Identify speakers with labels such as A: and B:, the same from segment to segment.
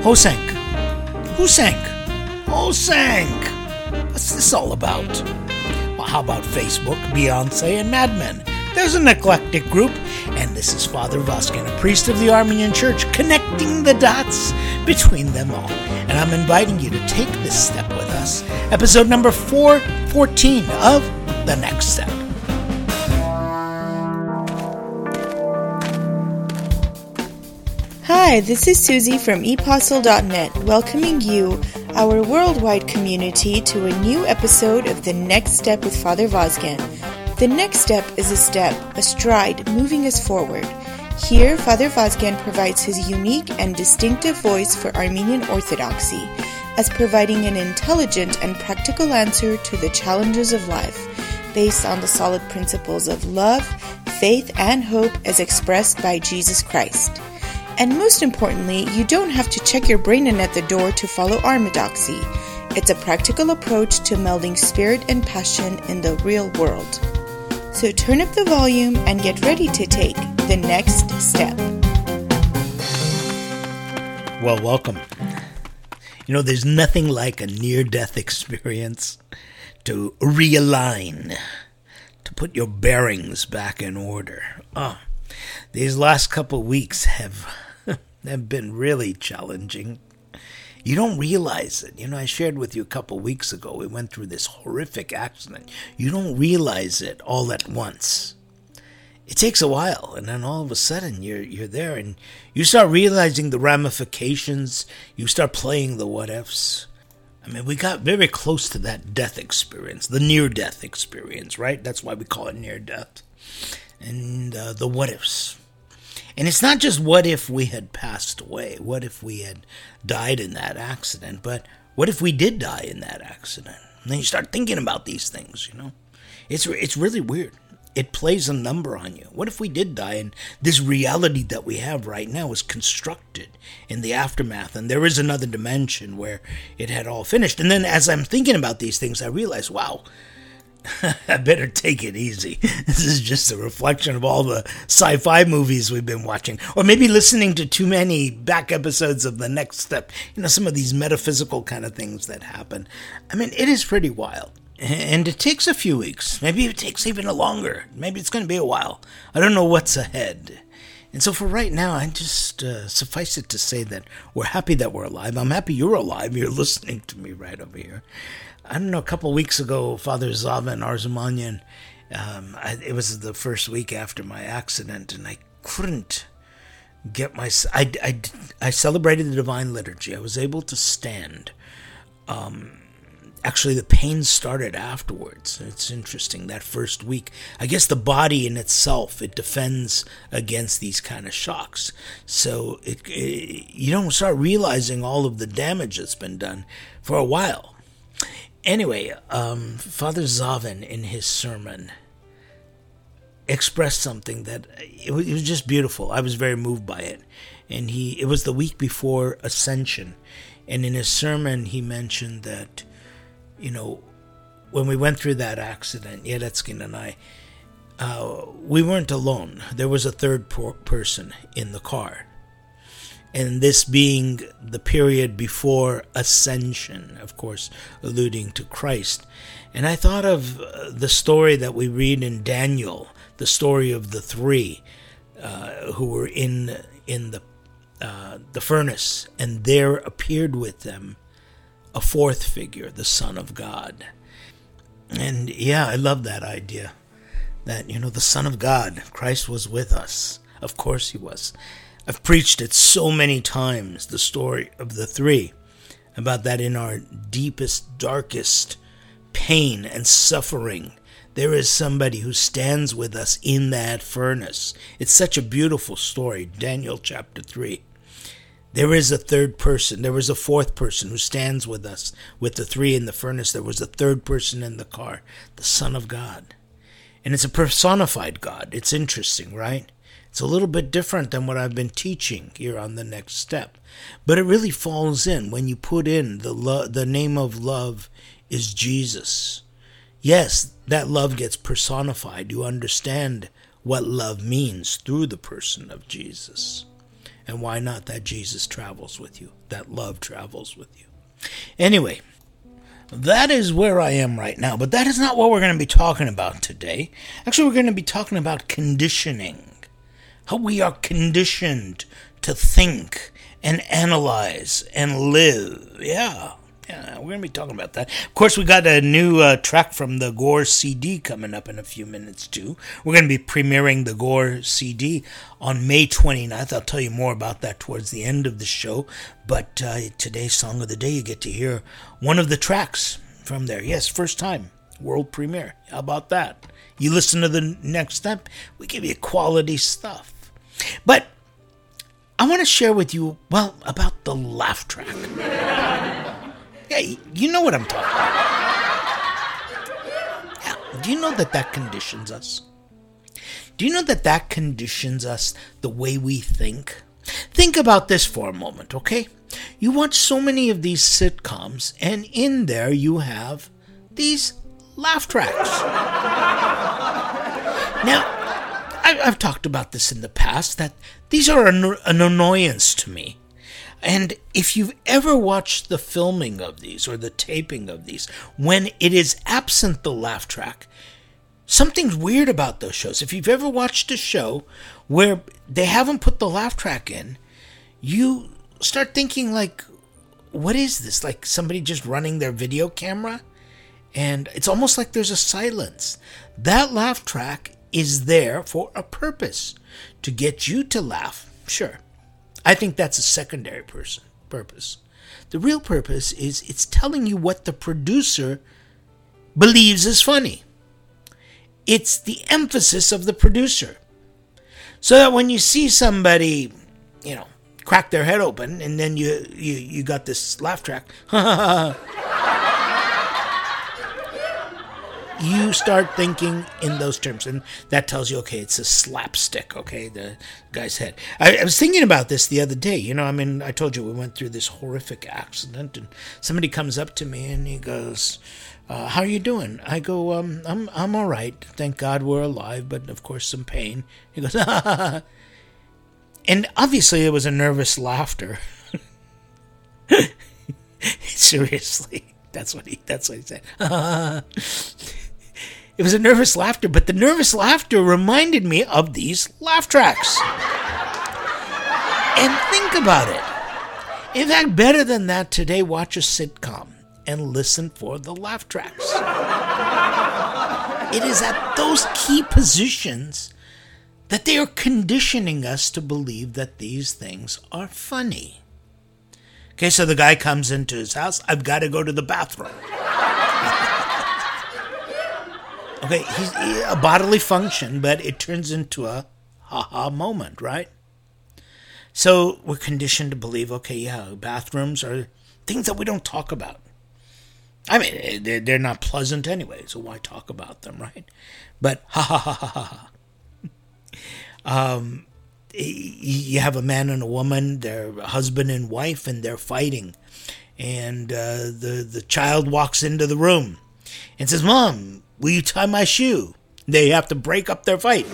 A: Hosank. Who sank? Hosank. What's this all about? Well, how about Facebook, Beyonce, and Mad Men? There's an eclectic group, and this is Father Vazken, a priest of the Armenian Church, connecting the dots between them all. And I'm inviting you to take this step with us. Episode number 414 of The Next Step.
B: Hi, this is Susie from ePostle.net, welcoming you, our worldwide community, to a new episode of The Next Step with Father Vazken. The next step is a step, a stride, moving us forward. Here, Father Vazken provides his unique and distinctive voice for Armenian Orthodoxy, as providing an intelligent and practical answer to the challenges of life, based on the solid principles of love, faith, and hope as expressed by Jesus Christ. And most importantly, you don't have to check your brain in at the door to follow Armedoxy. It's a practical approach to melding spirit and passion in the real world. So turn up the volume and get ready to take the next step.
A: Well, welcome. You know, there's nothing like a near-death experience to realign, to put your bearings back in order. These last couple weeks have been really challenging. You don't realize it. You know, I shared with you a couple weeks ago, we went through this horrific accident. You don't realize it all at once. It takes a while, and then all of a sudden you're there, and you start realizing the ramifications. You start playing the what-ifs. I mean, we got very close to that death experience, the near-death experience, right? That's why we call it near-death. And the what-ifs. And it's not just what if we had passed away, what if we had died in that accident, but what if we did die in that accident? And then you start thinking about these things, you know. It's really weird. It plays a number on you. What if we did die and this reality that we have right now is constructed in the aftermath, and there is another dimension where it had all finished? And then as I'm thinking about these things, I realize, wow, I better take it easy. This is just a reflection of all the sci-fi movies we've been watching. Or maybe listening to too many back episodes of The Next Step. You know, some of these metaphysical kind of things that happen. I mean, it is pretty wild. And it takes a few weeks. Maybe it takes even longer. Maybe it's going to be a while. I don't know what's ahead. And so for right now, I just suffice it to say that we're happy that we're alive. I'm happy you're alive. You're listening to me right over here. I don't know, a couple of weeks ago, Father Zaven Arzumanyan, it was the first week after my accident, and I couldn't get my... I celebrated the Divine Liturgy. I was able to stand. Actually, the pain started afterwards. It's interesting, that first week. I guess the body in itself, it defends against these kind of shocks. So you don't start realizing all of the damage that's been done for a while. Anyway, Father Zaven in his sermon expressed something that it was just beautiful. I was very moved by it. And it was the week before Ascension. And in his sermon, he mentioned that, you know, when we went through that accident, Yeletskin and I, we weren't alone. There was a third person in the car. And this being the period before Ascension, of course, alluding to Christ. And I thought of the story that we read in Daniel, the story of the three who were in the furnace, and there appeared with them a fourth figure, the Son of God. And yeah, I love that idea, that, you know, the Son of God, Christ was with us. Of course he was. I've preached it so many times, the story of the three, about that in our deepest, darkest pain and suffering, there is somebody who stands with us in that furnace. It's such a beautiful story, Daniel chapter 3. There is a third person. There was a fourth person who stands with us. With the three in the furnace, there was a third person in the car, the Son of God. And it's a personified God. It's interesting, right? It's a little bit different than what I've been teaching here on The Next Step. But it really falls in when you put in the name of love is Jesus. Yes, that love gets personified. You understand what love means through the person of Jesus. And why not that Jesus travels with you, that love travels with you. Anyway, that is where I am right now, but that is not what we're going to be talking about today. Actually, we're going to be talking about conditioning, how we are conditioned to think and analyze and live. Yeah, we're going to be talking about that. Of course, we got a new track from the Gore CD coming up in a few minutes, too. We're going to be premiering the Gore CD on May 29th. I'll tell you more about that towards the end of the show. But today's Song of the Day, you get to hear one of the tracks from there. Yes, first time, world premiere. How about that? You listen to the next step, we give you quality stuff. But I want to share with you, about the laugh track. Yeah, you know what I'm talking about. Yeah, do you know that conditions us? Do you know that conditions us the way we think? Think about this for a moment, okay? You watch so many of these sitcoms, and in there you have these laugh tracks. Now, I've talked about this in the past, that these are an annoyance to me. And if you've ever watched the filming of these or the taping of these, when it is absent the laugh track, something's weird about those shows. If you've ever watched a show where they haven't put the laugh track in, you start thinking like, what is this? Like somebody just running their video camera? And it's almost like there's a silence. That laugh track is there for a purpose, to get you to laugh. Sure. I think that's a secondary purpose. The real purpose is it's telling you what the producer believes is funny. It's the emphasis of the producer. So that when you see somebody, crack their head open, and then you got this laugh track, you start thinking in those terms, and that tells you, okay, it's a slapstick, okay, the guy's head. I was thinking about this the other day. I told you we went through this horrific accident, and somebody comes up to me and he goes, how are you doing? I go, I'm all right. Thank God we're alive, but of course some pain. He goes, and obviously it was a nervous laughter. Seriously, that's what he said. It was a nervous laughter, but the nervous laughter reminded me of these laugh tracks. And think about it. In fact, better than that, today watch a sitcom and listen for the laugh tracks. It is at those key positions that they are conditioning us to believe that these things are funny. Okay, so the guy comes into his house. I've got to go to the bathroom. Okay, he's a bodily function, but it turns into a ha-ha moment, right? So we're conditioned to believe, okay, yeah, bathrooms are things that we don't talk about. I mean, they're not pleasant anyway, so why talk about them, right? But ha-ha-ha-ha-ha. You have a man and a woman, they're husband and wife, and they're fighting. And the child walks into the room and says, Mom, will you tie my shoe? They have to break up their fight.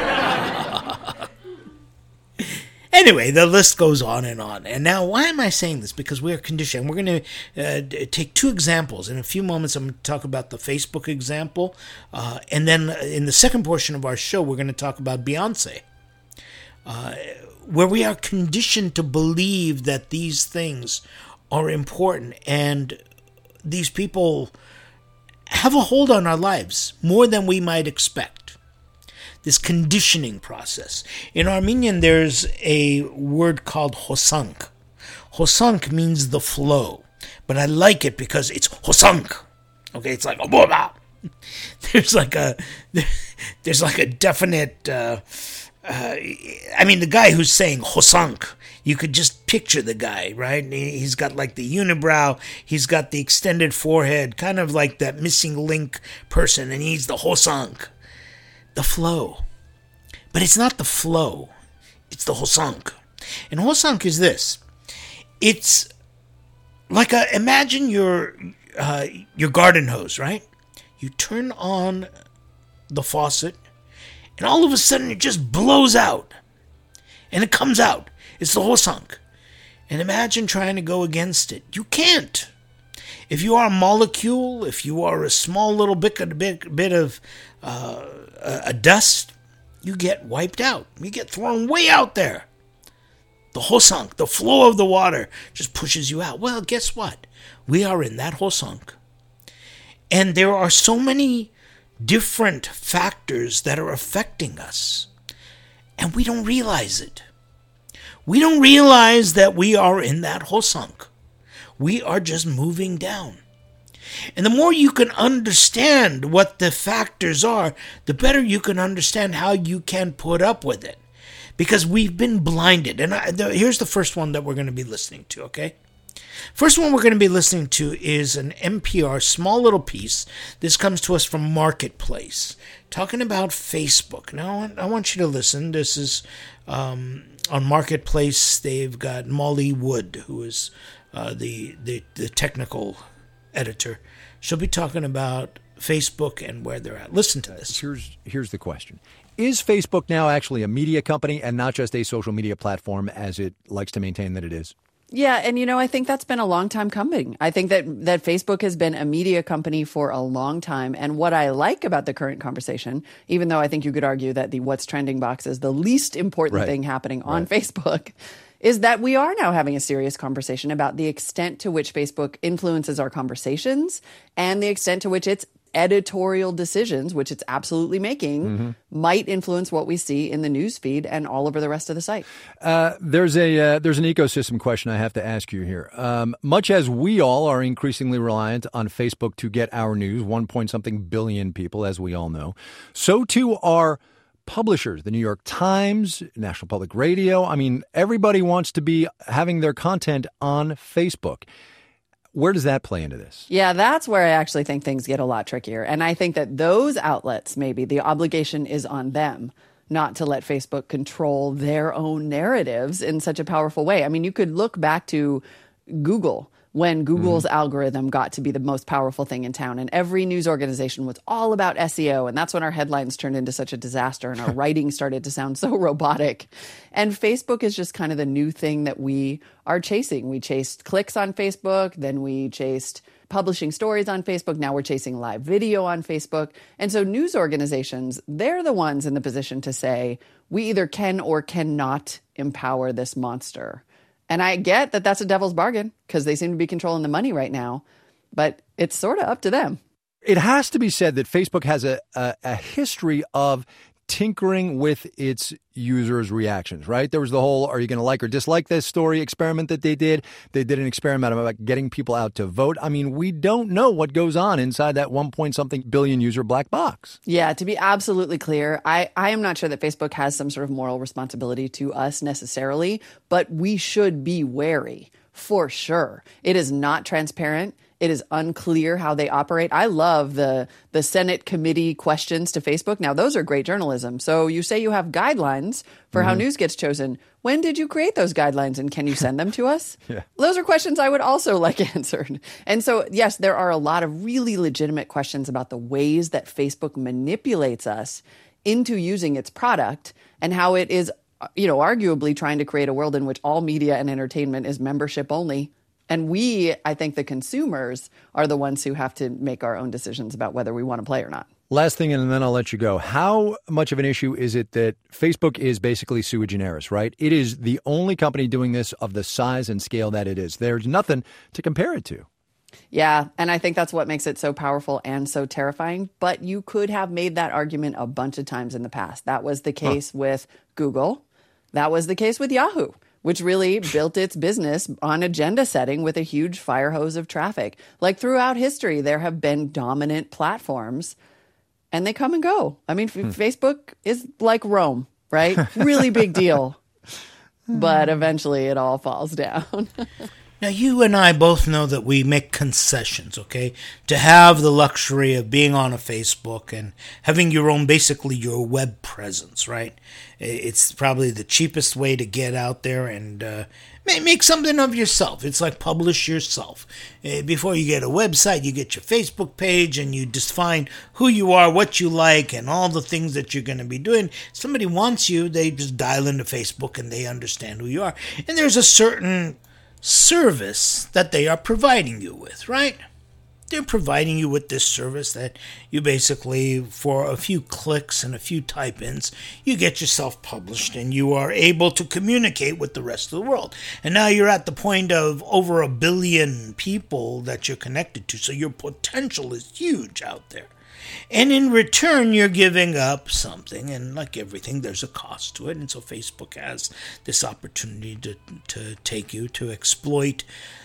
A: Anyway, the list goes on and on. And now, why am I saying this? Because we are conditioned. We're going to take two examples. In a few moments, I'm going to talk about the Facebook example. And then in the second portion of our show, we're going to talk about Beyonce. Where we are conditioned to believe that these things are important. And these people have a hold on our lives more than we might expect. This conditioning process. In Armenian, there's a word called hosank. Hosank means the flow, but I like it because it's hosank. Okay, it's like there's like a definite. The guy who's saying hosank, you could just picture the guy, right? He's got like the unibrow, he's got the extended forehead, kind of like that missing link person, and he's the hosank. The flow. But it's not the flow. It's the hosank. And hosank is this. It's like imagine your garden hose, right? You turn on the faucet, and all of a sudden it just blows out. And it comes out. It's the Hosunk. And imagine trying to go against it. You can't. If you are a molecule, if you are a small little bit of a dust, you get wiped out. You get thrown way out there. The Hosunk, the flow of the water, just pushes you out. Well, guess what? We are in that Hosunk. And there are so many different factors that are affecting us. And we don't realize it. We don't realize that we are in that Hosunk. We are just moving down. And the more you can understand what the factors are, the better you can understand how you can put up with it. Because we've been blinded. And here's the first one that we're going to be listening to, okay? First one we're going to be listening to is an NPR small little piece. This comes to us from Marketplace, talking about Facebook. Now, I want you to listen. This is on Marketplace. They've got Molly Wood, who is the technical editor. She'll be talking about Facebook and where they're at. Listen to this.
C: Here's the question. Is Facebook now actually a media company and not just a social media platform as it likes to maintain that it is?
D: Yeah, and I think that's been a long time coming. I think that Facebook has been a media company for a long time. And what I like about the current conversation, even though I think you could argue that the what's trending box is the least important thing happening on Facebook, is that we are now having a serious conversation about the extent to which Facebook influences our conversations and the extent to which its editorial decisions, which it's absolutely making, might influence what we see in the news feed and all over the rest of the site.
C: There's an ecosystem question I have to ask you here. Much as we all are increasingly reliant on Facebook to get our news, 1-point-something billion people, as we all know, so too are publishers, the New York Times, National Public Radio. I mean, everybody wants to be having their content on Facebook. Where does that play into this?
D: Yeah, that's where I actually think things get a lot trickier. And I think that those outlets, maybe the obligation is on them not to let Facebook control their own narratives in such a powerful way. I mean, you could look back to Google when Google's algorithm got to be the most powerful thing in town. And every news organization was all about SEO. And that's when our headlines turned into such a disaster and our writing started to sound so robotic. And Facebook is just kind of the new thing that we are chasing. We chased clicks on Facebook, then we chased publishing stories on Facebook. Now we're chasing live video on Facebook. And so news organizations, they're the ones in the position to say, we either can or cannot empower this monster. And I get that that's a devil's bargain because they seem to be controlling the money right now, but it's sort of up to them.
C: It has to be said that Facebook has a history of tinkering with its users' reactions, right? There was the whole, are you going to like or dislike this story experiment that they did? They did an experiment about getting people out to vote. I mean, we don't know what goes on inside that 1-point-something billion user black box.
D: Yeah, to be absolutely clear, I am not sure that Facebook has some sort of moral responsibility to us necessarily, but we should be wary for sure. It is not transparent. It is unclear how they operate. I love the Senate committee questions to Facebook. Now, those are great journalism. So you say you have guidelines for how news gets chosen. When did you create those guidelines and can you send them to us?
C: Yeah.
D: Those are questions I would also like answered. And so, yes, there are a lot of really legitimate questions about the ways that Facebook manipulates us into using its product and how it is, arguably trying to create a world in which all media and entertainment is membership only. And we, I think the consumers, are the ones who have to make our own decisions about whether we want to play or not.
C: Last thing, and then I'll let you go. How much of an issue is it that Facebook is basically sui generis, right? It is the only company doing this of the size and scale that it is. There's nothing to compare it to.
D: Yeah, and I think that's what makes it so powerful and so terrifying. But you could have made that argument a bunch of times in the past. That was the case with Google. That was the case with Yahoo, which really built its business on agenda setting with a huge fire hose of traffic. Like throughout history, there have been dominant platforms and they come and go. I mean, Facebook is like Rome, right? Really big deal. But eventually it all falls down.
A: Now, you and I both know that we make concessions, okay, to have the luxury of being on a Facebook and having your own, basically your web presence, right? It's probably the cheapest way to get out there and make something of yourself. It's like publish yourself. Before you get a website, you get your Facebook page and you define who you are, what you like, and all the things that you're going to be doing. If somebody wants you, they just dial into Facebook and they understand who you are. And there's a certain service that they are providing you with, right? They're providing you with this service that you basically, for a few clicks and a few type-ins, you get yourself published and you are able to communicate with the rest of the world. And now you're at the point of over 1 billion people that you're connected to, so your potential is huge out there. And in return, you're giving up something, and like everything, there's a cost to it. And so Facebook has this opportunity to take you, to exploit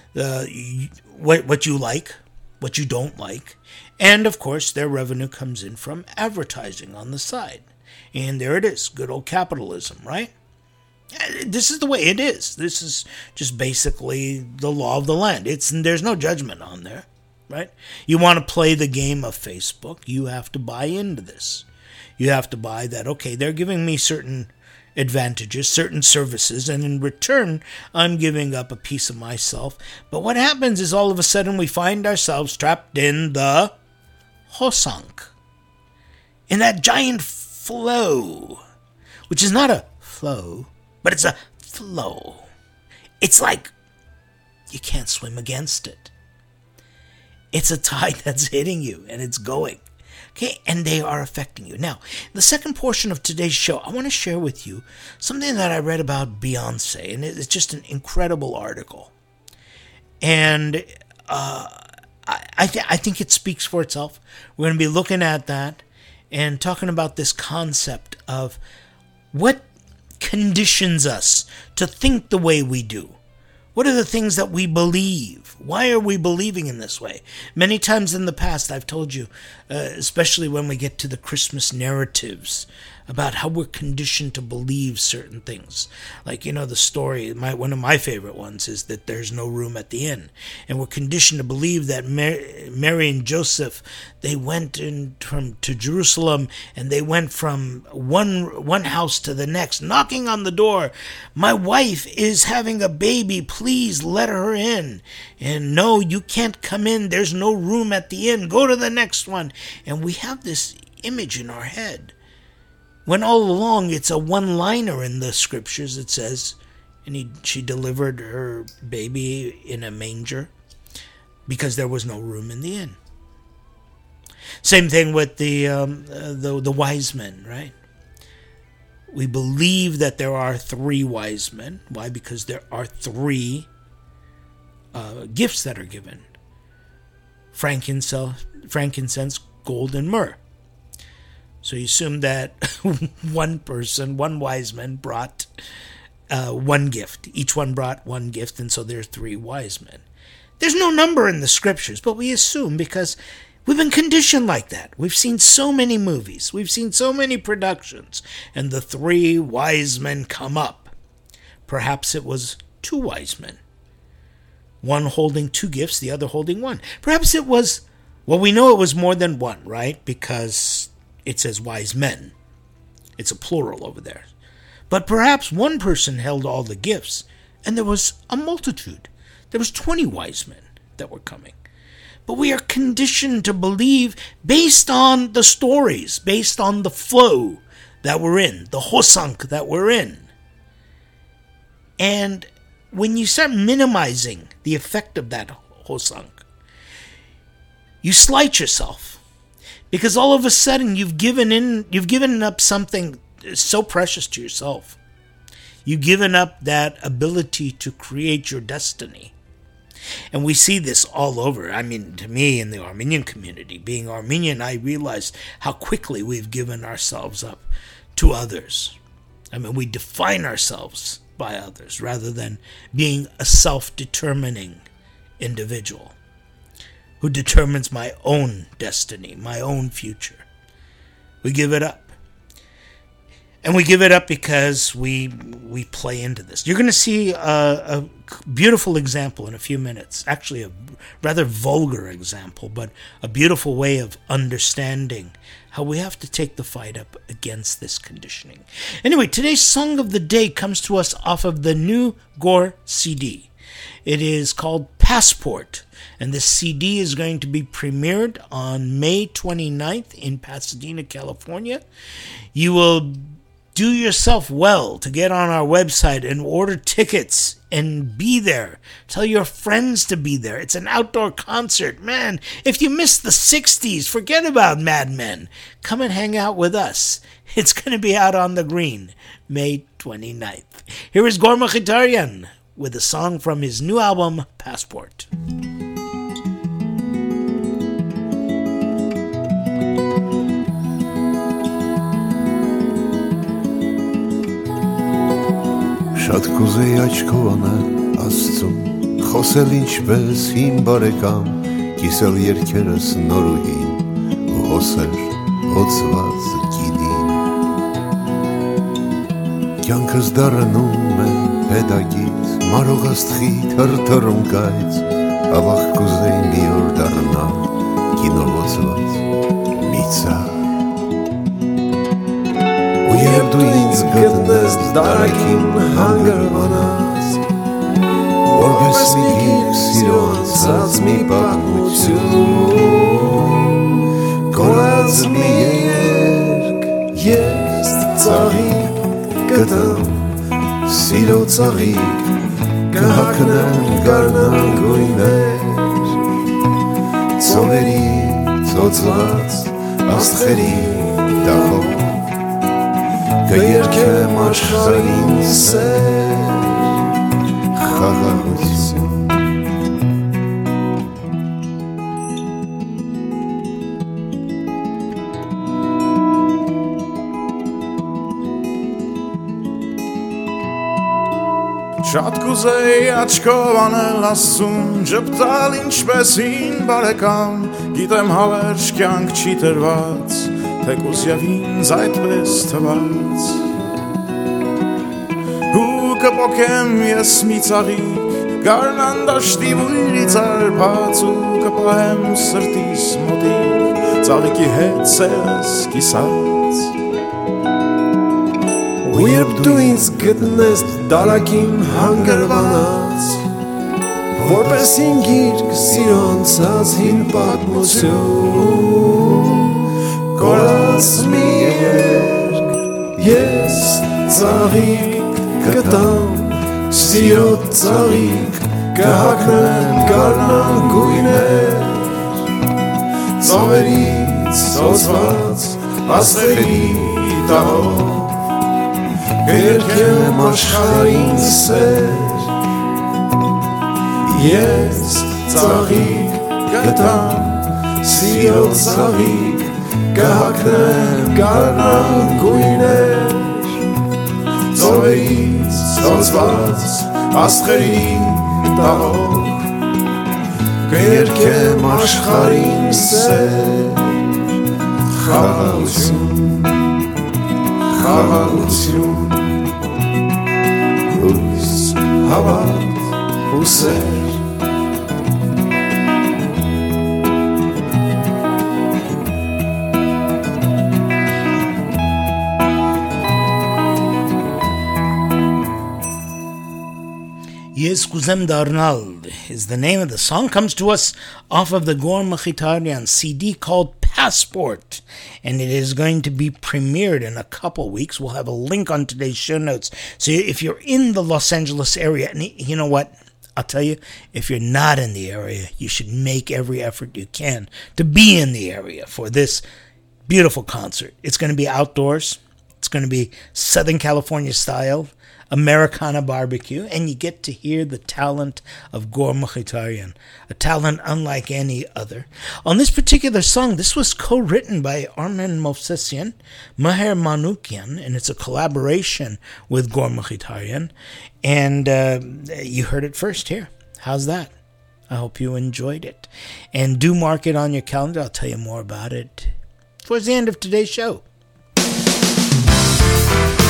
A: what you like, what you don't like. And of course, their revenue comes in from advertising on the side. And there it is, good old capitalism, right? This is the way it is. This is just basically the law of the land. There's no judgment on there. Right? You want to play the game of Facebook, you have to buy into this. You have to buy that, okay, they're giving me certain advantages, certain services, and in return, I'm giving up a piece of myself. But what happens is all of a sudden we find ourselves trapped in the Hosank, in that giant flow, which is not a flow, but it's a flow. It's like you can't swim against it. It's a tide that's hitting you, and it's going. Okay, and they are affecting you. Now, the second portion of today's show, I want to share with you something that I read about Beyonce, and it's just an incredible article. And I think it speaks for itself. We're going to be looking at that and talking about this concept of what conditions us to think the way we do. What are the things that we believe? Why are we believing in this way? Many times in the past, I've told you, especially when we get to the Christmas narratives, about how we're conditioned to believe certain things. Like, the story, one of my favorite ones is that there's no room at the inn. And we're conditioned to believe that Mary and Joseph, they went to Jerusalem, and they went from one house to the next, knocking on the door. My wife is having a baby, please let her in. And no, you can't come in, there's no room at the inn, go to the next one. And we have this image in our head, when all along it's a one-liner in the scriptures. It says, and she delivered her baby in a manger because there was no room in the inn. Same thing with the wise men, right? We believe that there are 3 wise men. Why? Because there are 3 gifts that are given: frankincense, gold, and myrrh. So you assume that one wise man brought one gift. Each one brought one gift, and so there's 3 wise men. There's no number in the scriptures, but we assume because we've been conditioned like that. We've seen so many movies. We've seen so many productions, and the 3 wise men come up. Perhaps it was 2 wise men. One holding 2 gifts, the other holding 1. Perhaps it was, well, we know it was more than 1, right? Because it says wise men. It's a plural over there. But perhaps one person held all the gifts, and there was a multitude. There was 20 wise men that were coming. But we are conditioned to believe based on the stories, based on the flow that we're in, the hosank that we're in. And when you start minimizing the effect of that hosank, you slight yourself. Because all of a sudden you've given up something so precious to yourself. You've given up that ability to create your destiny. And we see this all over. I mean, to me, in the Armenian community, being Armenian, I realized how quickly we've given ourselves up to others. I mean, we define ourselves by others rather than being a self-determining individual who determines my own destiny, my own future. We give it up. And we give it up because we play into this. You're going to see a beautiful example in a few minutes. Actually, a rather vulgar example, but a beautiful way of understanding how we have to take the fight up against this conditioning. Anyway, today's song of the day comes to us off of the new Gore CD. It is called Passport, and this CD is going to be premiered on May 29th in Pasadena, California. You will do yourself well to get on our website and order tickets and be there. Tell your friends to be there. It's an outdoor concert. Man, if you missed the 60s, forget about Mad Men. Come and hang out with us. It's going to be out on the green, May 29th. Here is Gore Mkhitaryan with a song from his new album, Passport.
E: Շատ կուզեի աչքովանը Աստծուն խոսել ինչպես իմ բարեկամ կիսել երգերս նորուհին ու հոսել հոծված գինին կյանքս դառնում է պետագից մարող աստղի թրթռում կայծ ավաղ կուզեի մի օր դառնալ կինոհոծված մի ծառ Երբ դու ինձ գտնես դարակին հանգրվանած Որպես մի գիրք սիրո անցած մի պատմություն Կորած մի երկ ես ծաղիկ կտամ Սիրո ծաղիկ կհակնեմ գարնան գույներ Ծովերի ծոցված աստղերի դահով Կերքեմ աշխարհին սեր խաղաղություն Շատ կուզեի աչքով անել Աստծուն Ժպտալ ինչպես հին բարեկամ Գիտեմ հավերժ կյանք չի տրված Թեկուզ և ինձ այդպես թված Ու կպոքեմ ես մի ծաղիկ Գարնան դաշտի վույրից արպած Ու կպահեմ սրտիս մոտիկ Ծաղիկի հետ սերս կիսած Ու երբ դու ինձ գտնես դարակին հանգրվանած Որպես հին գիրք սիրո անցած հին պատմություն Կորած մի երկ ես ծաղիկ կտամ Սիրո ծաղիկ կհակնեմ գարնան գույներ Ծովերից ծոցված աստղերի տահով Կերքեմ աշխարհին սեր Ես ծաղիկ կտամ Սիրո ծաղիկ կհակնեմ գարնան գույներ Ծովերից ծոցված աստղերի տահով Կերքեմ աշխարհին սեր Խաղաղություն Խաղաղություն Հույս հավատ ու սեր
A: Yes Kuzem Darnal is the name of the song. Comes to us off of the Gore Mkhitaryan CD called Passport, and it is going to be premiered in a couple weeks. We'll have a link on today's show notes. So if you're in the Los Angeles area, and you know what? I'll tell you, if you're not in the area, you should make every effort you can to be in the area for this beautiful concert. It's going to be outdoors. It's going to be Southern California style. Americana barbecue, and you get to hear the talent of Gore Mkhitaryan, a talent unlike any other. On this particular song, this was co-written by Armen Movsesian, Maher Manoukian, and it's a collaboration with Gore Mkhitaryan, and you heard it first here. How's that? I hope you enjoyed it. And do mark it on your calendar. I'll tell you more about it towards the end of today's show.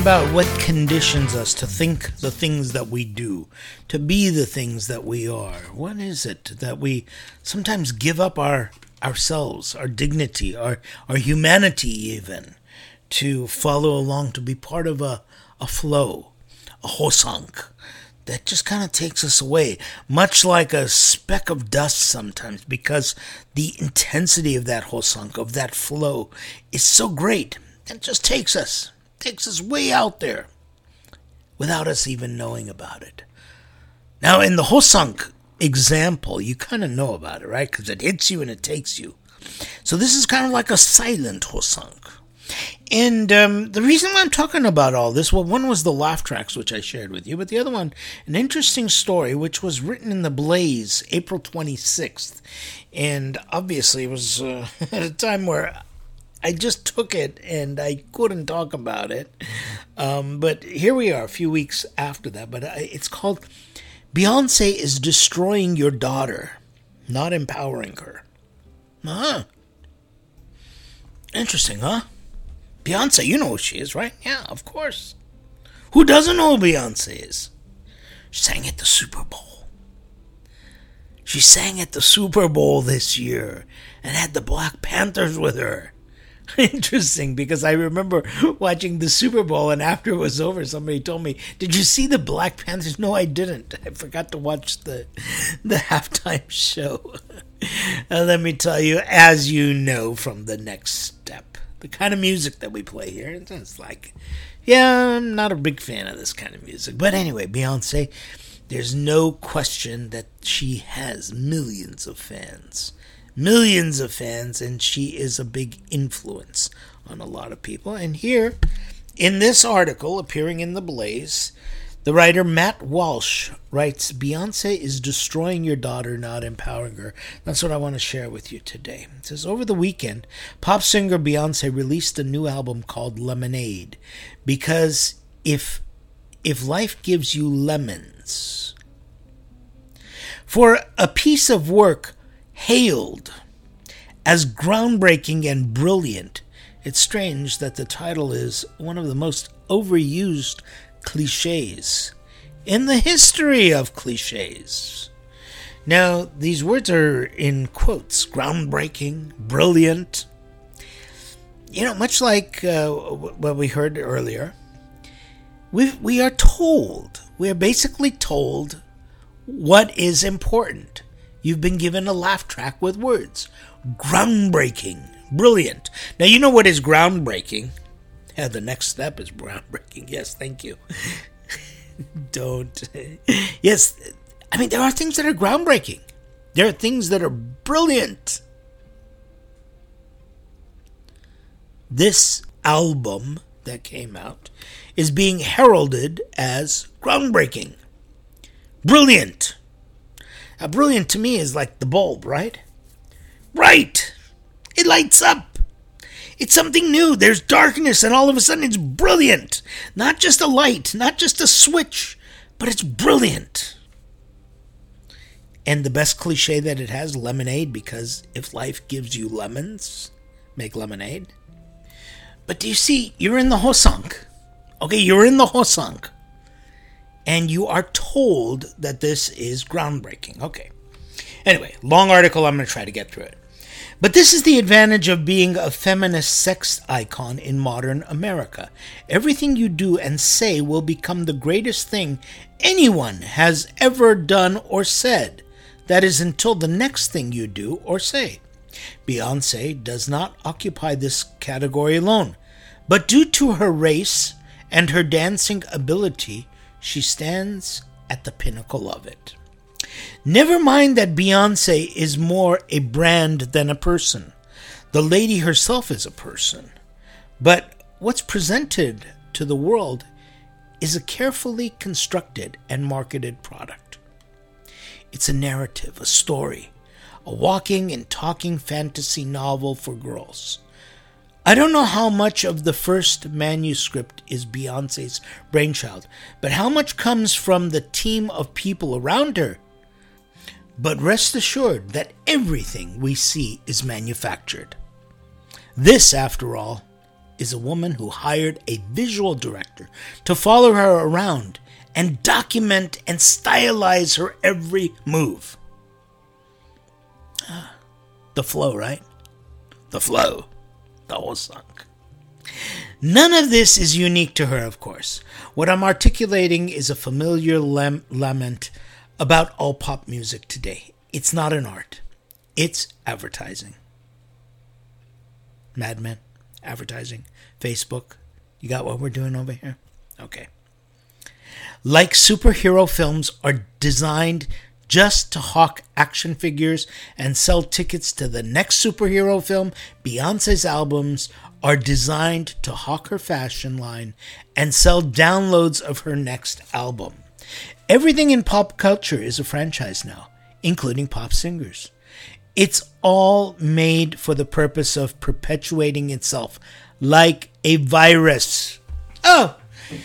A: about what conditions us to think the things that we do, to be the things that we are. What is it that we sometimes give up ourselves, our dignity, our humanity even, to follow along, to be part of a flow, a hosank that just kind of takes us away, much like a speck of dust sometimes, because the intensity of that hosank, of that flow, is so great. It just takes us way out there without us even knowing about it. Now, in the hosank example, you kind of know about it, right? Because it hits you and it takes you. So this is kind of like a silent hosank. And the reason why I'm talking about all this, well, one was the laugh tracks, which I shared with you, but the other one, an interesting story, which was written in the Blaze, April 26th. And obviously it was at a time where I just took it and I couldn't talk about it. But here we are a few weeks after that. But it's called Beyonce is Destroying Your Daughter, Not Empowering Her. Interesting, huh? Beyonce, you know who she is, right? Yeah, of course. Who doesn't know who Beyonce is? She sang at the Super Bowl. She sang at the Super Bowl this year and had the Black Panthers with her. Interesting, because I remember watching the Super Bowl, and after it was over, somebody told me, "Did you see the Black Panthers?" No, I didn't. I forgot to watch the halftime show. Let me tell you, as you know from the next step, the kind of music that we play here, it's like, yeah, I'm not a big fan of this kind of music. But anyway, Beyonce, there's no question that she has millions of fans. Millions of fans, and she is a big influence on a lot of people. And here, in this article appearing in The Blaze, the writer Matt Walsh writes, Beyonce is destroying your daughter, not empowering her. That's what I want to share with you today. It says, over the weekend, pop singer Beyonce released a new album called Lemonade, because if life gives you lemons. For a piece of work hailed as groundbreaking and brilliant, it's strange that the title is one of the most overused cliches in the history of cliches. Now, these words are in quotes: groundbreaking, brilliant. You know, much like what we heard earlier, we are basically told what is important. You've been given a laugh track with words. Groundbreaking. Brilliant. Now, you know what is groundbreaking? Yeah, the next step is groundbreaking. Yes, thank you. Don't. Yes, I mean, there are things that are groundbreaking. There are things that are brilliant. This album that came out is being heralded as groundbreaking. Brilliant. Now, brilliant to me is like the bulb, right? Right! It lights up. It's something new. There's darkness, and all of a sudden it's brilliant. Not just a light, not just a switch, but it's brilliant. And the best cliche that it has, lemonade, because if life gives you lemons, make lemonade. But do you see, you're in the hosank. Okay, you're in the hosank. And you are told that this is groundbreaking. Okay. Anyway, long article. I'm going to try to get through it. But this is the advantage of being a feminist sex icon in modern America. Everything you do and say will become the greatest thing anyone has ever done or said. That is until the next thing you do or say. Beyonce does not occupy this category alone. But due to her race and her dancing ability, she stands at the pinnacle of it. Never mind that Beyonce is more a brand than a person. The lady herself is a person. But what's presented to the world is a carefully constructed and marketed product. It's a narrative, a story, a walking and talking fantasy novel for girls. I don't know how much of the first manuscript is Beyonce's brainchild, but how much comes from the team of people around her. But rest assured that everything we see is manufactured. This, after all, is a woman who hired a visual director to follow her around and document and stylize her every move. The flow, right? The flow. The whole song. None of this is unique to her, of course. What I'm articulating is a familiar lament about all pop music today. It's not an art. It's advertising. Mad Men, advertising, Facebook. You got what we're doing over here? Okay. Like superhero films are designed just to hawk action figures and sell tickets to the next superhero film, Beyonce's albums are designed to hawk her fashion line and sell downloads of her next album. Everything in pop culture is a franchise now, including pop singers. It's all made for the purpose of perpetuating itself like a virus. Oh!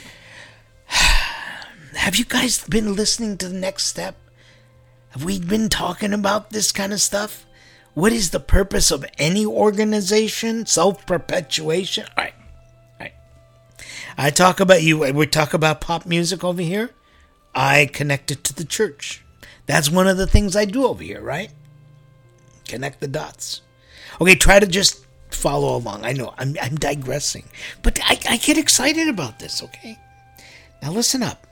A: Have you guys been listening to The Next Step? Have we been talking about this kind of stuff? What is the purpose of any organization? Self-perpetuation? All right. I talk about you. We talk about pop music over here. I connect it to the church. That's one of the things I do over here, right? Connect the dots. Okay, try to just follow along. I know I'm digressing, but I get excited about this, okay? Now listen up.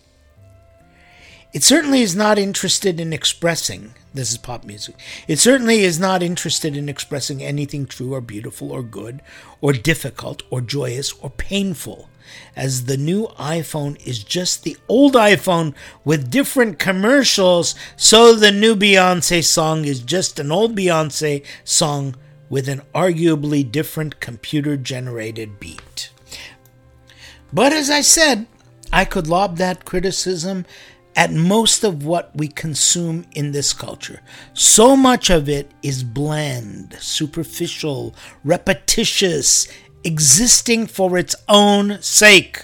A: It certainly is not interested in expressing, this is pop music, it certainly is not interested in expressing anything true or beautiful or good or difficult or joyous or painful, as the new iPhone is just the old iPhone with different commercials, so the new Beyonce song is just an old Beyonce song with an arguably different computer-generated beat. But as I said, I could lob that criticism at most of what we consume in this culture. So much of it is bland, superficial, repetitious, existing for its own sake.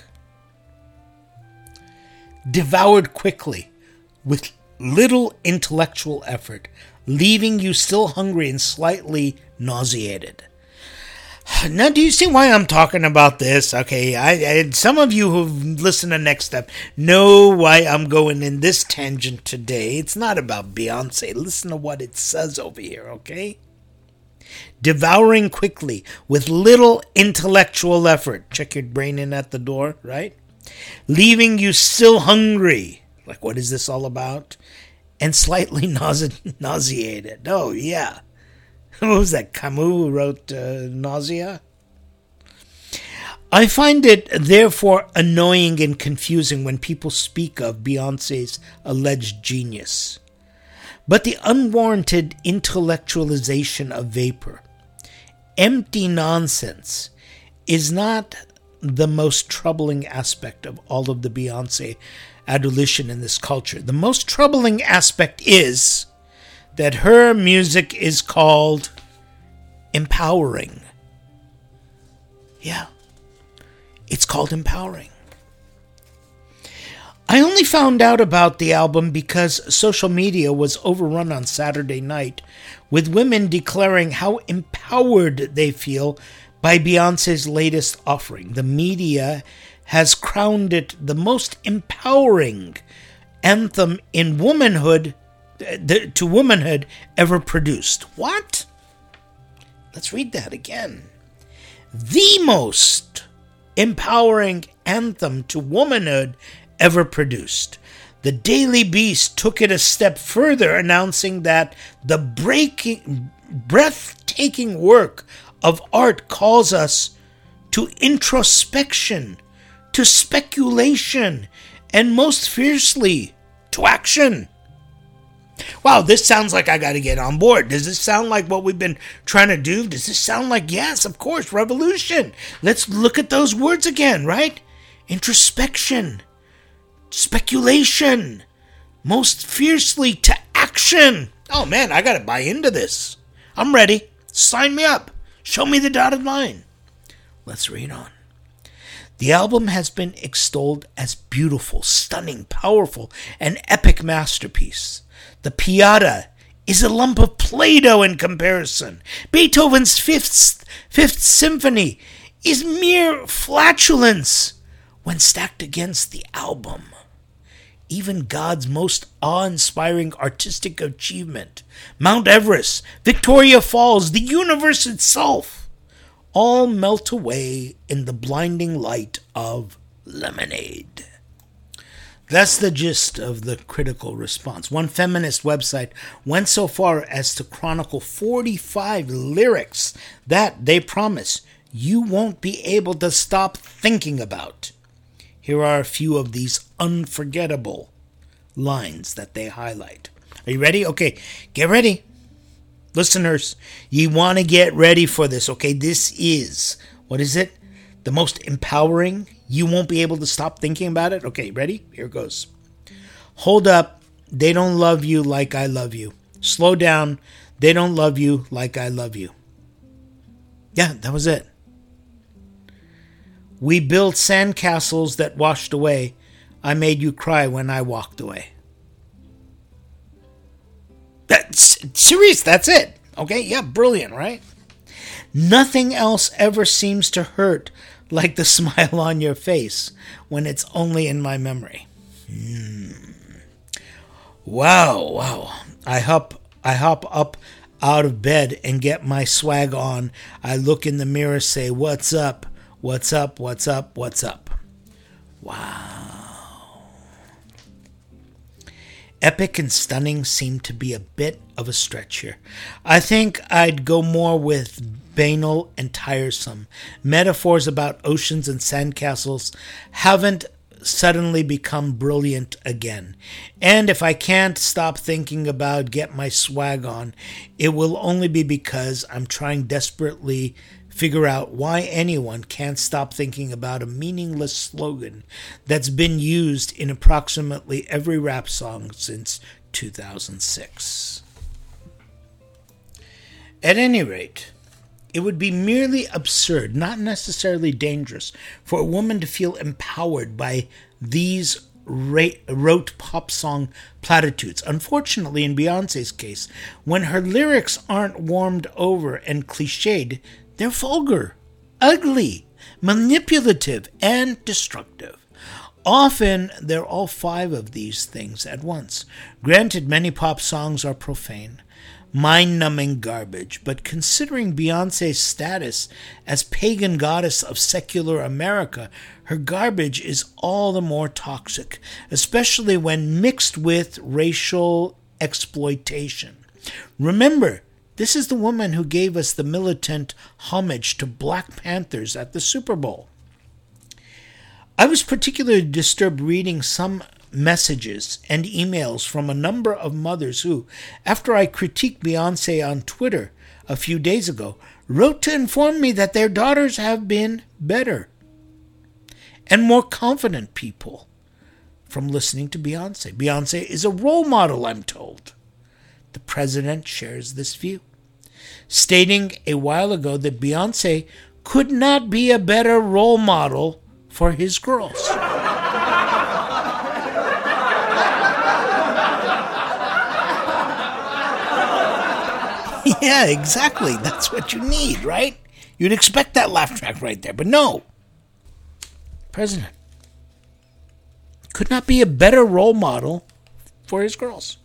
A: Devoured quickly, with little intellectual effort, leaving you still hungry and slightly nauseated. Now, do you see why I'm talking about this? Okay, some of you who've listened to Next Step know why I'm going in this tangent today. It's not about Beyonce. Listen to what it says over here, okay? Devouring quickly with little intellectual effort. Check your brain in at the door, right? Leaving you still hungry. Like, what is this all about? And slightly nauseated. Oh, yeah. What was that, Camus who wrote Nausea? I find it, therefore, annoying and confusing when people speak of Beyonce's alleged genius. But the unwarranted intellectualization of vapor, empty nonsense, is not the most troubling aspect of all of the Beyonce adulation in this culture. The most troubling aspect is that her music is called empowering. Yeah, it's called empowering. I only found out about the album because social media was overrun on Saturday night with women declaring how empowered they feel by Beyonce's latest offering. The media has crowned it the most empowering anthem in womanhood to womanhood ever produced. What? Let's read that again. The most empowering anthem to womanhood ever produced. The Daily Beast took it a step further, announcing that the breathtaking work of art calls us to introspection, to speculation, and most fiercely, to action. Wow, this sounds like I got to get on board. Does this sound like what we've been trying to do? Does this sound like, yes, of course, revolution? Let's look at those words again, right? Introspection, speculation, most fiercely to action. Oh man, I got to buy into this. I'm ready. Sign me up. Show me the dotted line. Let's read on. The album has been extolled as beautiful, stunning, powerful, an epic masterpiece. The Pieta is a lump of Play-Doh in comparison. Beethoven's Fifth Symphony is mere flatulence when stacked against the album. Even God's most awe-inspiring artistic achievement, Mount Everest, Victoria Falls, the universe itself, all melt away in the blinding light of Lemonade. That's the gist of the critical response. One feminist website went so far as to chronicle 45 lyrics that, they promise, you won't be able to stop thinking about. Here are a few of these unforgettable lines that they highlight. Are you ready? Okay, get ready. Listeners, you want to get ready for this, okay? This is, what is it? The most empowering. You won't be able to stop thinking about it. Okay, ready? Here goes. Hold up. They don't love you like I love you. Slow down. They don't love you like I love you. Yeah, that was it. We built sandcastles that washed away. I made you cry when I walked away. That's serious. That's it. Okay, yeah, brilliant, right? Nothing else ever seems to hurt like the smile on your face when it's only in my memory. Wow. I hop up out of bed and get my swag on. I look in the mirror, say, what's up? What's up? What's up? What's up? Wow. Epic and stunning seem to be a bit of a stretch here. I think I'd go more with banal and tiresome. Metaphors about oceans and sandcastles haven't suddenly become brilliant again. And if I can't stop thinking about get my swag on, it will only be because I'm trying desperately figure out why anyone can't stop thinking about a meaningless slogan that's been used in approximately every rap song since 2006. At any rate, it would be merely absurd, not necessarily dangerous, for a woman to feel empowered by these rote pop song platitudes. Unfortunately, in Beyonce's case, when her lyrics aren't warmed over and cliched, they're vulgar, ugly, manipulative, and destructive. Often, they're all five of these things at once. Granted, many pop songs are profane, mind-numbing garbage, but considering Beyonce's status as pagan goddess of secular America, her garbage is all the more toxic, especially when mixed with racial exploitation. Remember, this is the woman who gave us the militant homage to Black Panthers at the Super Bowl. I was particularly disturbed reading some messages and emails from a number of mothers who, after I critiqued Beyonce on Twitter a few days ago, wrote to inform me that their daughters have been better and more confident people from listening to Beyonce. Beyonce is a role model, I'm told. The president shares this view, stating a while ago that Beyonce could not be a better role model for his girls. Yeah, exactly. That's what you need, right? You'd expect that laugh track right there, but no. President could not be a better role model for his girls.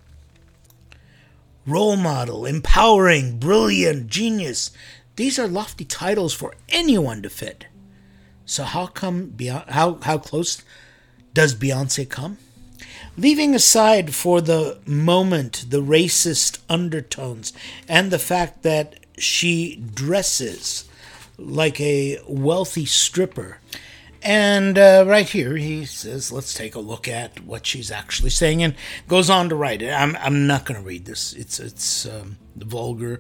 A: Role model, empowering, brilliant, genius. These are lofty titles for anyone to fit. So how close does Beyonce come? Leaving aside for the moment the racist undertones and the fact that she dresses like a wealthy stripper. And right here he says, let's take a look at what she's actually saying, and goes on to write it. I'm not going to read this. It's vulgar.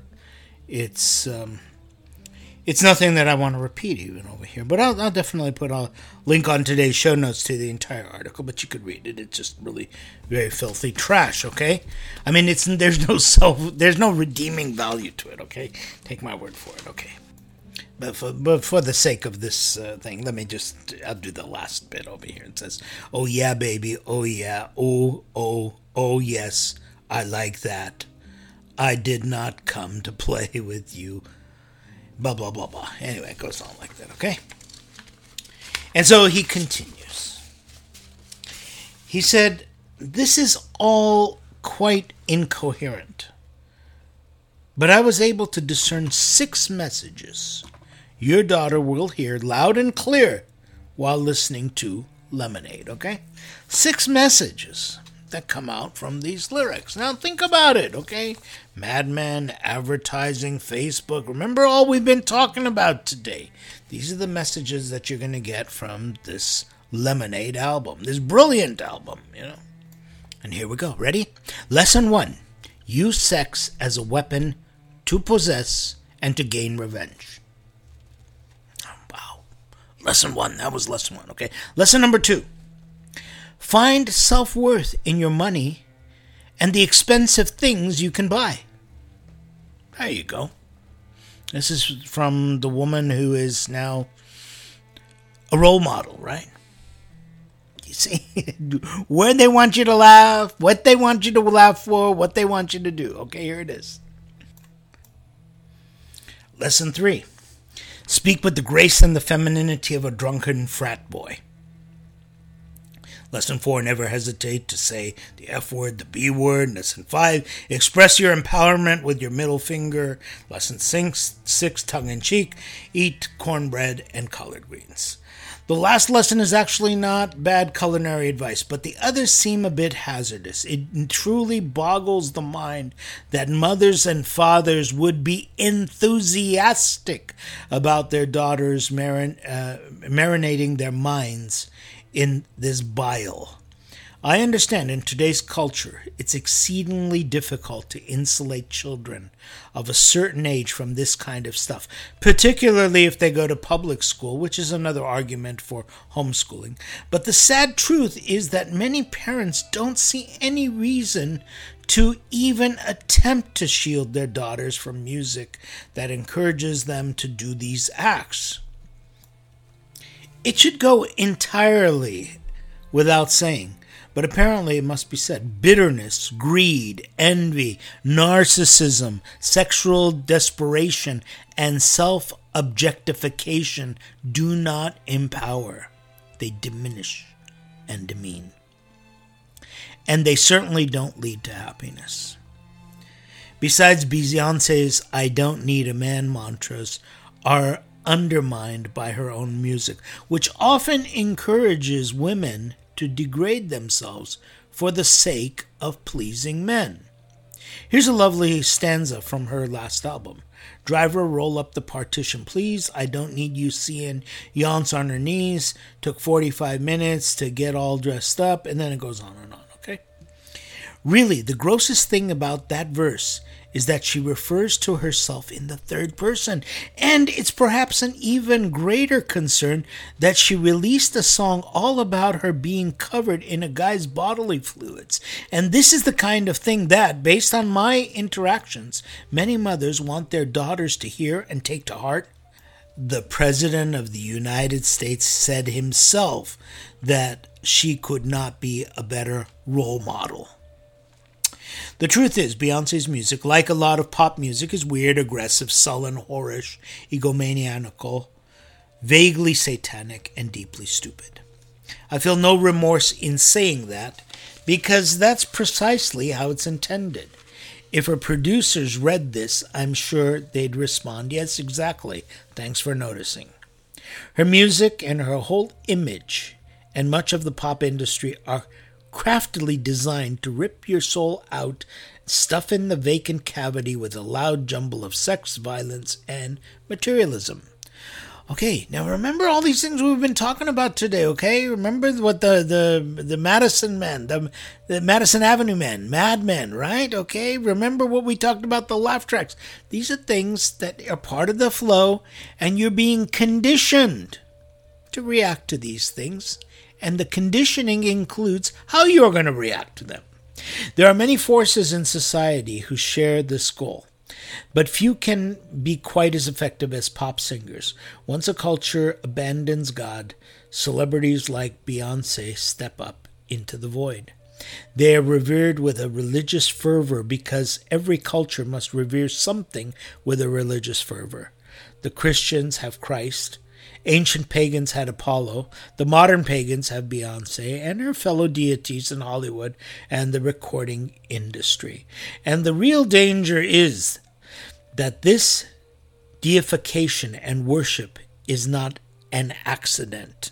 A: It's nothing that I want to repeat even over here, but I'll definitely put a link on today's show notes to the entire article, but you could read it. It's just really very filthy trash, okay? I mean, there's no redeeming value to it, okay? Take my word for it, okay? But for the sake of this thing, I'll do the last bit over here. It says, oh yeah, baby, oh yeah, oh yes, I like that. I did not come to play with you. blah, blah, blah, blah. Anyway, it goes on like that, okay? And so he continues. He said, this is all quite incoherent, but I was able to discern 6 messages your daughter will hear loud and clear while listening to Lemonade, okay? 6 messages that come out from these lyrics. Now think about it, okay? Mad Men, advertising, Facebook. Remember all we've been talking about today. These are the messages that you're going to get from this Lemonade album, this brilliant album, you know? And here we go. Ready? Lesson 1. Use sex as a weapon to possess and to gain revenge. Wow. Lesson 1. That was lesson 1, okay? Lesson number 2. Find self-worth in your money and the expensive things you can buy. There you go. This is from the woman who is now a role model, right? You see, where they want you to laugh, what they want you to laugh for, what they want you to do. Okay, here it is. Lesson 3. Speak with the grace and the femininity of a drunken frat boy. Lesson 4, never hesitate to say the F word, the B word. Lesson 5, express your empowerment with your middle finger. Lesson 6, tongue-in-cheek, eat cornbread and collard greens. The last lesson is actually not bad culinary advice, but the others seem a bit hazardous. It truly boggles the mind that mothers and fathers would be enthusiastic about their daughters marinating their minds in this bile. I understand in today's culture, it's exceedingly difficult to insulate children of a certain age from this kind of stuff, particularly if they go to public school, which is another argument for homeschooling. But the sad truth is that many parents don't see any reason to even attempt to shield their daughters from music that encourages them to do these acts. It should go entirely without saying, but apparently it must be said, bitterness, greed, envy, narcissism, sexual desperation, and self-objectification do not empower. They diminish and demean. And they certainly don't lead to happiness. Besides, Beyoncé's I don't need a man mantras are undermined by her own music, which often encourages women to degrade themselves for the sake of pleasing men. Here's a lovely stanza from her last album. Driver, roll up the partition, please. I don't need you seeing Yonce on her knees. Took 45 minutes to get all dressed up, and then it goes on and on, okay? Really, the grossest thing about that verse is that she refers to herself in the third person. And it's perhaps an even greater concern that she released a song all about her being covered in a guy's bodily fluids. And this is the kind of thing that, based on my interactions, many mothers want their daughters to hear and take to heart. The President of the United States said himself that she could not be a better role model. The truth is, Beyoncé's music, like a lot of pop music, is weird, aggressive, sullen, whorish, egomaniacal, vaguely satanic, and deeply stupid. I feel no remorse in saying that, because that's precisely how it's intended. If her producers read this, I'm sure they'd respond, yes, exactly, thanks for noticing. Her music and her whole image and much of the pop industry are craftily designed to rip your soul out, stuff in the vacant cavity with a loud jumble of sex, violence, and materialism. Okay, now remember all these things we've been talking about today, okay? Remember what the Madison men, the Madison Avenue men, Mad Men, right? Okay, remember what we talked about, the laugh tracks. These are things that are part of the flow, and you're being conditioned to react to these things. And the conditioning includes how you're going to react to them. There are many forces in society who share this goal, but few can be quite as effective as pop singers. Once a culture abandons God, celebrities like Beyoncé step up into the void. They are revered with a religious fervor because every culture must revere something with a religious fervor. The Christians have Christ. Ancient pagans had Apollo. The modern pagans have Beyonce and her fellow deities in Hollywood and the recording industry. And the real danger is that this deification and worship is not an accident.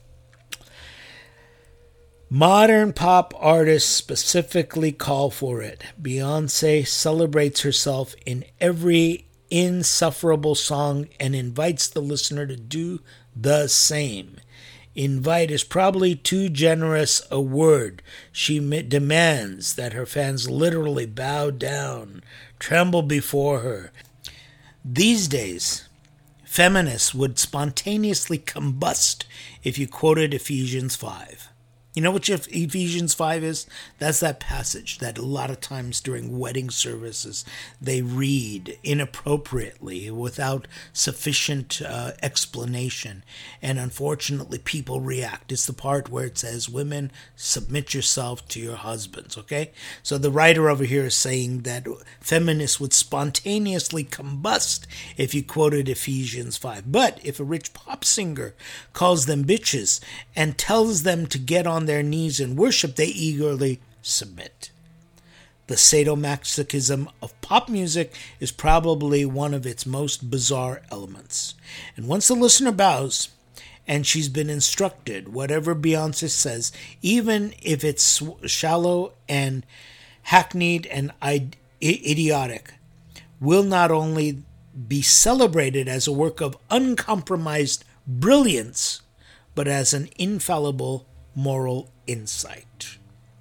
A: Modern pop artists specifically call for it. Beyonce celebrates herself in every insufferable song and invites the listener to do the same. Invite is probably too generous a word. She demands that her fans literally bow down, tremble before her. These days, feminists would spontaneously combust if you quoted Ephesians 5. You know what Ephesians 5 is? That's that passage that a lot of times during wedding services they read inappropriately without sufficient explanation. And unfortunately, people react. It's the part where it says, women, submit yourself to your husbands, okay? So the writer over here is saying that feminists would spontaneously combust if you quoted Ephesians 5. But if a rich pop singer calls them bitches and tells them to get on their knees and worship, they eagerly submit. The sadomasochism of pop music is probably one of its most bizarre elements. And once the listener bows, and she's been instructed, whatever Beyonce says, even if it's shallow and hackneyed and idiotic, will not only be celebrated as a work of uncompromised brilliance, but as an infallible moral insight.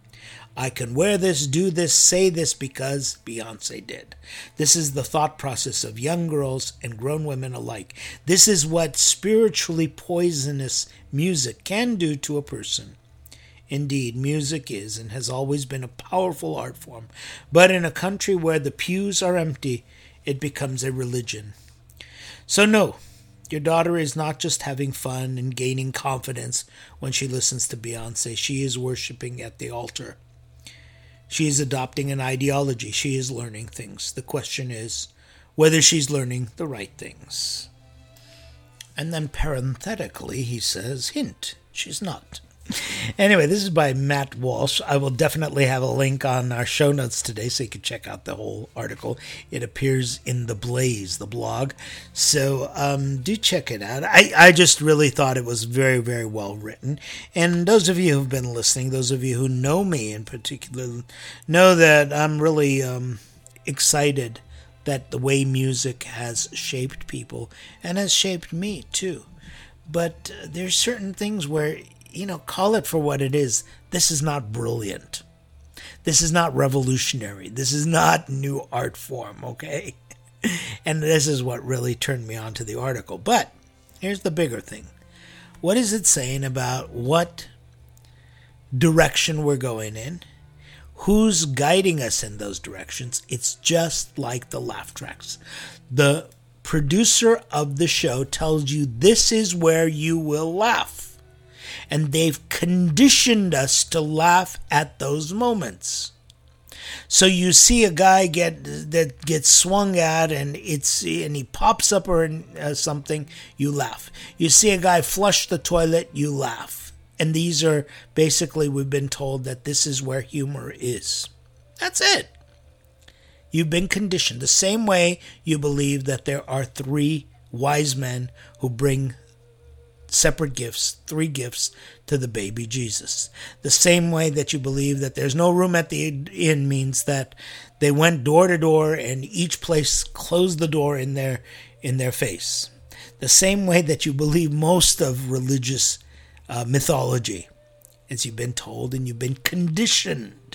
A: I can wear this, do this, say this because Beyonce did. This is the thought process of young girls and grown women alike. This is what spiritually poisonous music can do to a person. Indeed, music is and has always been a powerful art form, but in a country where the pews are empty, it becomes a religion. So no, your daughter is not just having fun and gaining confidence when she listens to Beyonce. She is worshiping at the altar. She is adopting an ideology. She is learning things. The question is whether she's learning the right things. And then parenthetically, he says, hint, she's not. Anyway, this is by Matt Walsh. I will definitely have a link on our show notes today so you can check out the whole article. It appears in The Blaze, the blog. So do check it out. I just really thought it was very, very well written. And those of you who've been listening, those of you who know me in particular, know that I'm really excited that the way music has shaped people and has shaped me too. But there's certain things where, call it for what it is. This is not brilliant. This is not revolutionary. This is not new art form, okay? And this is what really turned me on to the article. But here's the bigger thing. What is it saying about what direction we're going in? Who's guiding us in those directions? It's just like the laugh tracks. The producer of the show tells you this is where you will laugh. And they've conditioned us to laugh at those moments. So you see a guy gets swung at and he pops up or something, you laugh. You see a guy flush the toilet, you laugh. And these are basically, we've been told that this is where humor is. That's it. You've been conditioned. The same way you believe that there are 3 wise men who bring separate gifts, 3 gifts to the baby Jesus. The same way that you believe that there's no room at the inn means that they went door to door and each place closed the door in their face. The same way that you believe most of religious mythology, as you've been told and you've been conditioned.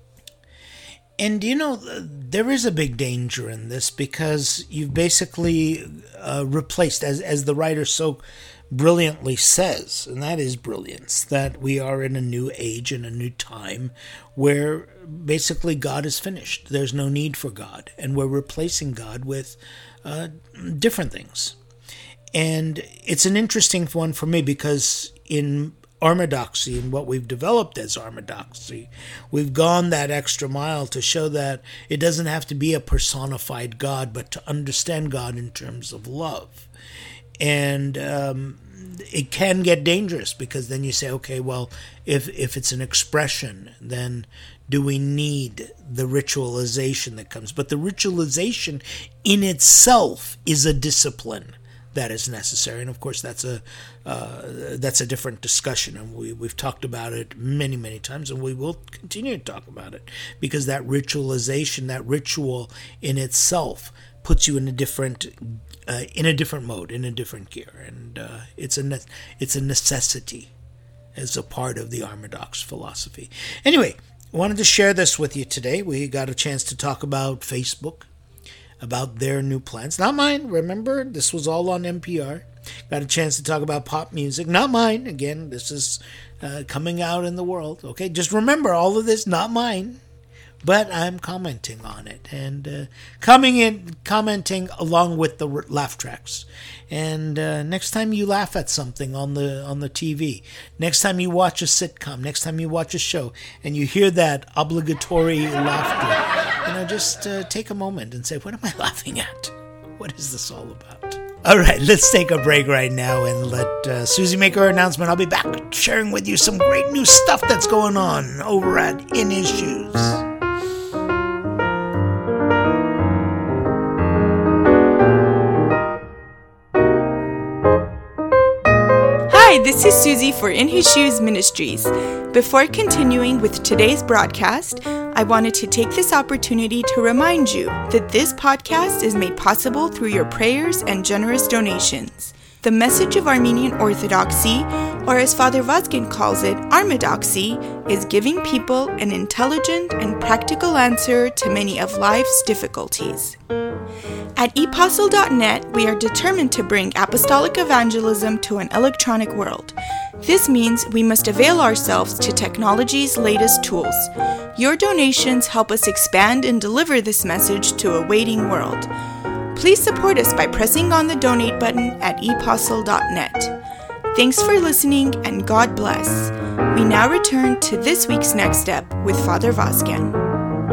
A: And there is a big danger in this because you've basically replaced, as the writer so brilliantly says, and that is brilliance, that we are in a new age and a new time where basically God is finished. There's no need for God, and we're replacing God with different things. And it's an interesting one for me because in Orthodoxy and what we've developed as Orthodoxy, we've gone that extra mile to show that it doesn't have to be a personified God, but to understand God in terms of love. And it can get dangerous, because then you say, okay, well, if it's an expression, then do we need the ritualization that comes? But the ritualization in itself is a discipline that is necessary, and of course that's a different discussion, and we've talked about it many times, and we will continue to talk about it, because that ritualization, that ritual in itself, puts you in a different mode, in a different gear, and it's a necessity as a part of the Orthodox philosophy. Anyway, I wanted to share this with you today. We got a chance to talk about Facebook, about their new plans. Not mine, remember, this was all on NPR. Got a chance to talk about pop music. Not mine, again, this is coming out in the world. Okay, just remember, all of this, not mine. But I'm commenting on it, and commenting along with the laugh tracks. And next time you laugh at something on the TV, next time you watch a sitcom, next time you watch a show, and you hear that obligatory laughter, just take a moment and say, what am I laughing at? What is this all about? All right, let's take a break right now and let Susie make her announcement. I'll be back sharing with you some great new stuff that's going on over at In His Shoes.
B: Hi, this is Susie for In His Shoes Ministries. Before continuing with today's broadcast, I wanted to take this opportunity to remind you that this podcast is made possible through your prayers and generous donations. The message of Armenian Orthodoxy, or as Father Vazgen calls it, Armadoxy, is giving people an intelligent and practical answer to many of life's difficulties. At ePostle.net, we are determined to bring apostolic evangelism to an electronic world. This means we must avail ourselves to technology's latest tools. Your donations help us expand and deliver this message to a waiting world. Please support us by pressing on the donate button at ePostle.net. Thanks for listening, and God bless. We now return to this week's Next Step with Father Vazgen.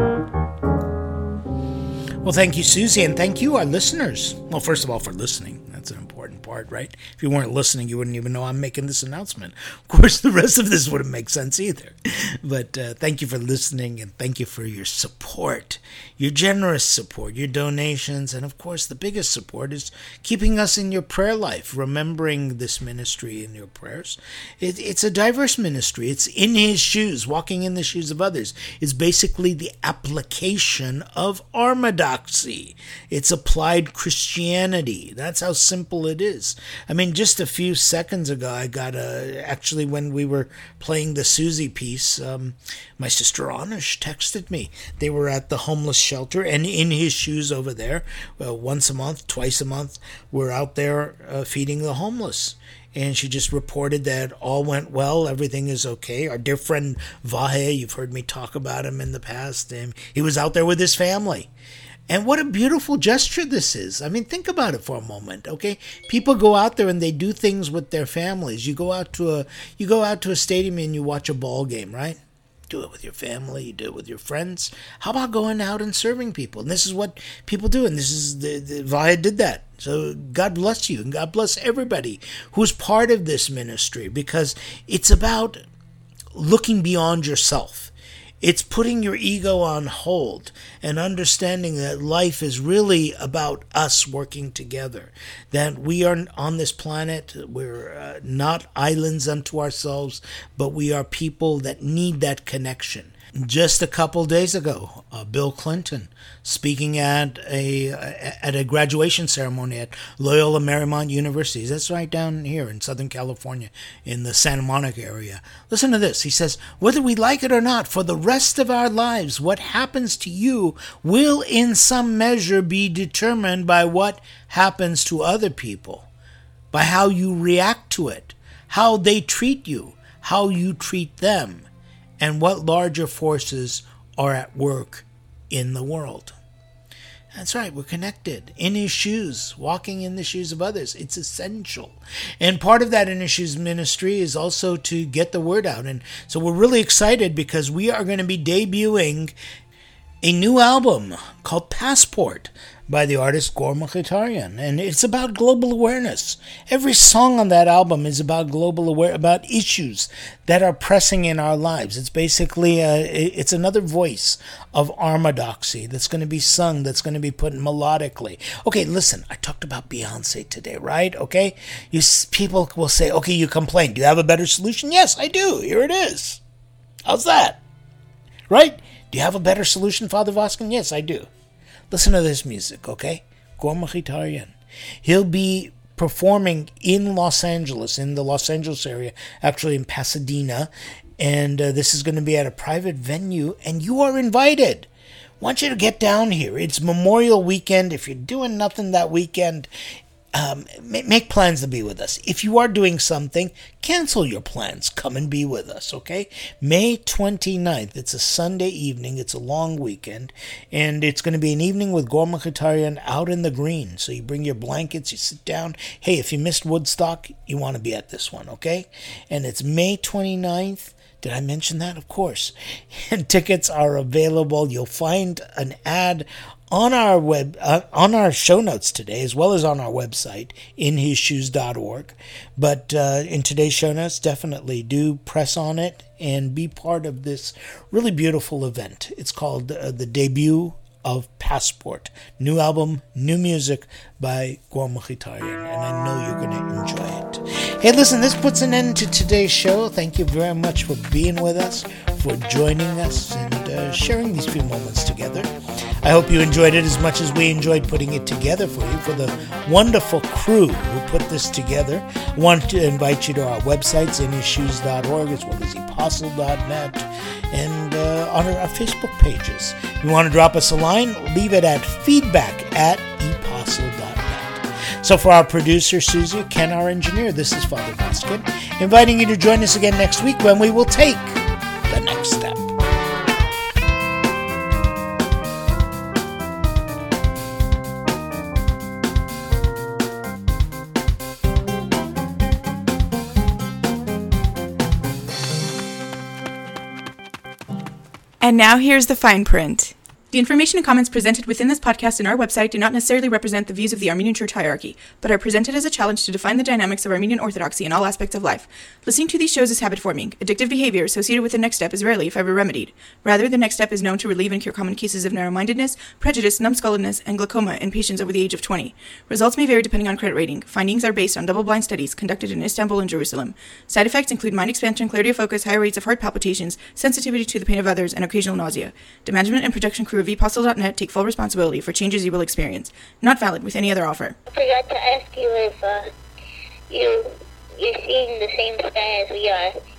A: Well, thank you, Susie, and thank you, our listeners. Well, first of all, for listening. That's an important part, right? If you weren't listening, you wouldn't even know I'm making this announcement. Of course, the rest of this wouldn't make sense either. But thank you for listening, and thank you for your support, your generous support, your donations, and of course, the biggest support is keeping us in your prayer life, remembering this ministry in your prayers. It's a diverse ministry. It's in His shoes, walking in the shoes of others. It's basically the application of Orthodoxy. It's applied Christianity. That's how simple it is. I mean, just a few seconds ago, I got actually when we were playing the Susie piece, my sister Anish texted me. They were at the homeless shelter, and In His Shoes over there, once a month, twice a month, we're out there feeding the homeless. And she just reported that all went well, everything is okay. Our dear friend Vahe, you've heard me talk about him in the past, and he was out there with his family. And what a beautiful gesture this is. I mean, think about it for a moment, okay? People go out there and they do things with their families. You go out to a stadium and you watch a ball game, right? Do it with your family, you do it with your friends. How about going out and serving people? And this is what people do, and this is the Vaya did that. So God bless you, and God bless everybody who's part of this ministry, because it's about looking beyond yourself. It's putting your ego on hold and understanding that life is really about us working together, that we are on this planet, we're not islands unto ourselves, but we are people that need that connection. Just a couple days ago, Bill Clinton speaking at a graduation ceremony at Loyola Marymount University. That's right down here in Southern California, in the Santa Monica area. Listen to this. He says, whether we like it or not, for the rest of our lives, what happens to you will in some measure be determined by what happens to other people, by how you react to it, how they treat you, how you treat them, and what larger forces are at work in the world. That's right, we're connected. In his shoes, walking in the shoes of others. It's essential. And part of that In His Shoes ministry is also to get the word out. And so we're really excited because we are going to be debuting a new album called Passport by the artist Gor Mkhitaryan, and it's about global awareness. Every song on that album is about global awareness, about issues that are pressing in our lives. It's basically it's another voice of orthodoxy that's going to be sung, that's going to be put melodically. Okay, listen, I talked about Beyonce today, right? Okay, people will say, okay, you complain. Do you have a better solution? Yes, I do. Here it is. How's that? Right? Do you have a better solution, Father Voskin? Yes, I do. Listen to this music, okay? Gor Mkhitaryan. He'll be performing in Los Angeles, in the Los Angeles area, actually in Pasadena, and this is going to be at a private venue, and you are invited. I want you to get down here. It's Memorial Weekend. If you're doing nothing that weekend, make plans to be with us. If you are doing something, cancel your plans. Come and be with us, okay? May 29th. It's a Sunday evening. It's a long weekend. And it's going to be an evening with Gor Mkhitaryan out in the green. So you bring your blankets, you sit down. Hey, if you missed Woodstock, you want to be at this one, okay? And it's May 29th. Did I mention that? Of course. And tickets are available. You'll find an ad on our on our show notes today, as well as on our website, inhisshoes.org. But in today's show notes, definitely do press on it and be part of this really beautiful event. It's called the debut of Passport. New album, new music by Gor Mkhitaryan, and I know you're going to enjoy it. Hey, listen, this puts an end to today's show. Thank you very much for being with us, for joining us, and sharing these few moments together. I hope you enjoyed it as much as we enjoyed putting it together for you, for the wonderful crew who put this together. I want to invite you to our websites, inhisshoes.org, as well as epostle.net, and on our Facebook pages. If you want to drop us a line, leave it at feedback@epostle.net. So for our producer, Susie, Ken, our engineer, this is Father Voskin, inviting you to join us again next week when we will take the next step.
B: And now here's the fine print.
F: The information and comments presented within this podcast and our website do not necessarily represent the views of the Armenian Church hierarchy, but are presented as a challenge to define the dynamics of Armenian Orthodoxy in all aspects of life. Listening to these shows is habit-forming. Addictive behavior associated with the next step is rarely, if ever, remedied. Rather, the next step is known to relieve and cure common cases of narrow-mindedness, prejudice, numbskulledness, and glaucoma in patients over the age of 20. Results may vary depending on credit rating. Findings are based on double-blind studies conducted in Istanbul and Jerusalem. Side effects include mind expansion, clarity of focus, higher rates of heart palpitations, sensitivity to the pain of others, and occasional nausea. The management and production crew of epostle.net take full responsibility for changes you will experience. Not valid with any other offer.
G: I forgot to ask you if you're seeing the same sky as we are.